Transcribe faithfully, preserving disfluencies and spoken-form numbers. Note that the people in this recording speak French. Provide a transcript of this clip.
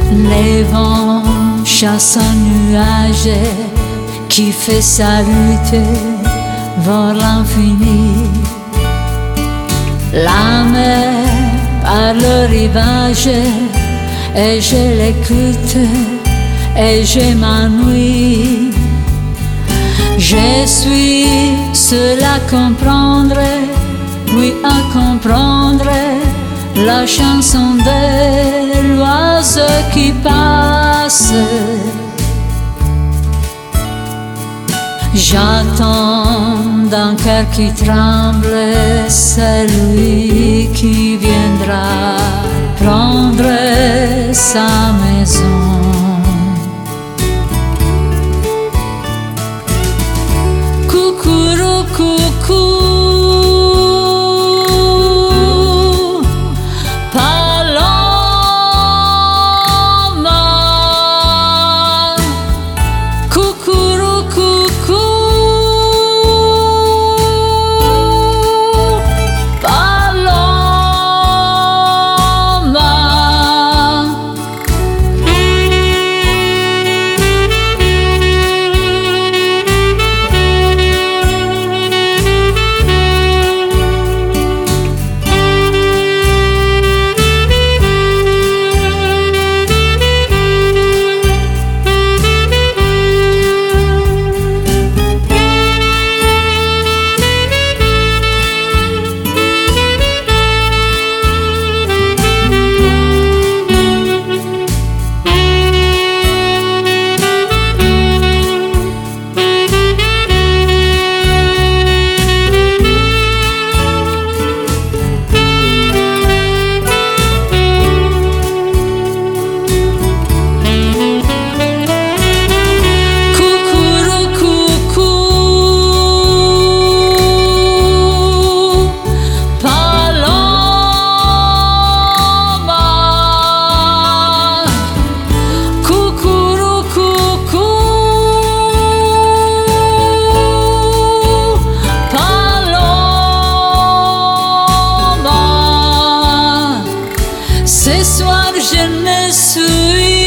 Les vents chassent un nuage qui fait sa lutte vers l'infini. La mer à le rivage et je l'écoute et je m'ennuie. Je suis seul à comprendre, oui à comprendre la chanson de l'oiseau qui passe. J'attends d'un cœur qui tremble celui qui viendra prendre sa maison. Coucou, coucou. Ce soir je ne suis